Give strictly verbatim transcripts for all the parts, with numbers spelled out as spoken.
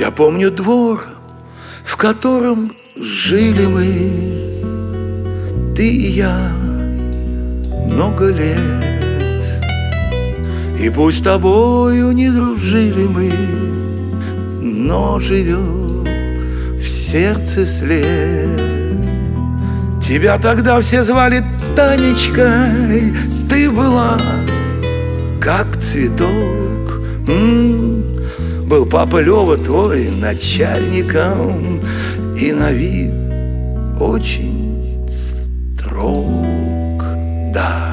Я помню двор, в котором жили мы, ты и я, много лет. И пусть с тобою не дружили мы, но живет в сердце след. Тебя тогда все звали Танечкой, ты была как цветок. М-м-м. Был папа Лёва твой начальником, и на вид очень строг, да.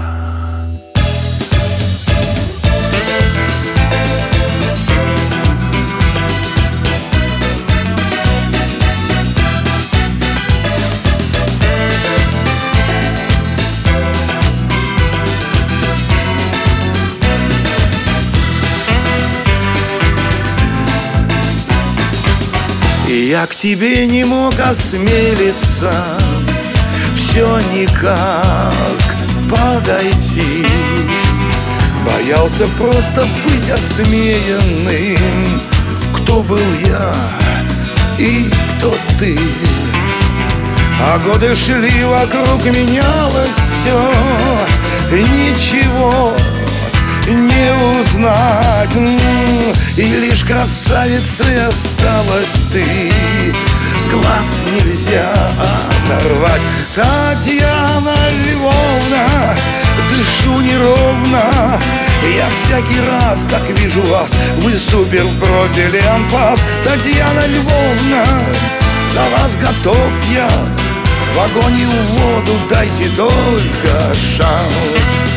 И я к тебе не мог осмелиться, все никак подойти. Боялся просто быть осмеянным. Кто был я и кто ты? А годы шли, вокруг менялось все, ничего не узнать. И лишь красавицей осталась ты, глаз нельзя оторвать. Татьяна Львовна, дышу неровно. Я всякий раз, как вижу вас, вы супер в профиле анфас. Татьяна Львовна, за вас готов я. В огонь и в воду дайте только шанс.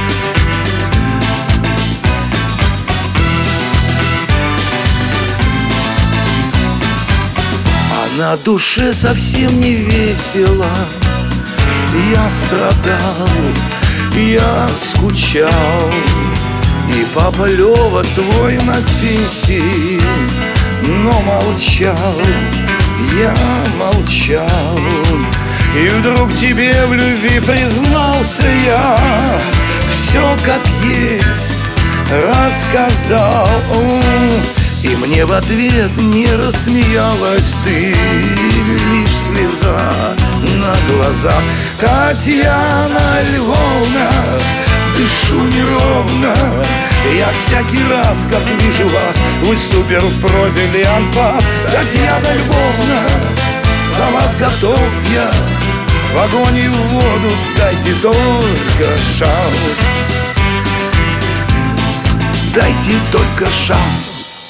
На душе совсем не весело. Я страдал, я скучал. И папа Лёва твой на пенсии, но молчал, я молчал. И вдруг тебе в любви признался я, все как есть рассказал. И мне в ответ не рассмеялась ты, лишь слеза на глазах. Татьяна Львовна, дышу неровно. Я всякий раз, как вижу вас, вы супер в профиле анфас. Татьяна Львовна, за вас готов я. В огонь и в воду дайте только шанс. Дайте только шанс.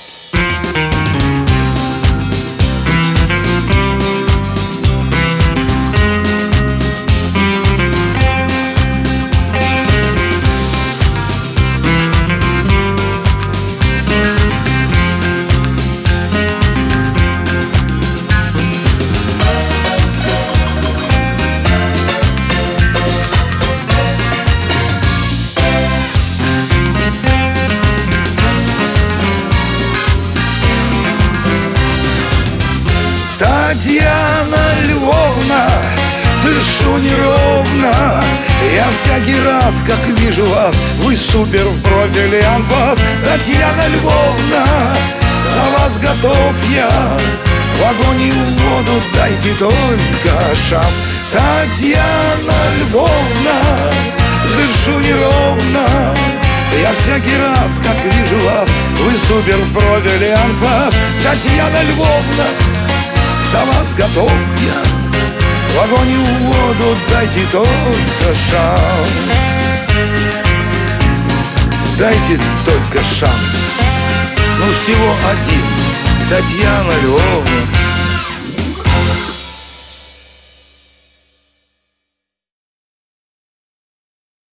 Татьяна Львовна, дышу неровно. Я всякий раз, как вижу вас, вы супер в профиле анфас. Татьяна Львовна, за вас готов я. В огонь и в воду дайте только шанс. Татьяна Львовна, дышу неровно. Я всякий раз, как вижу вас, вы супер в профиле анфас. Татьяна Львовна, за вас готов я. В огонь и в воду дайте только шанс. Дайте только шанс. Ну всего один, Татьяна Львовна.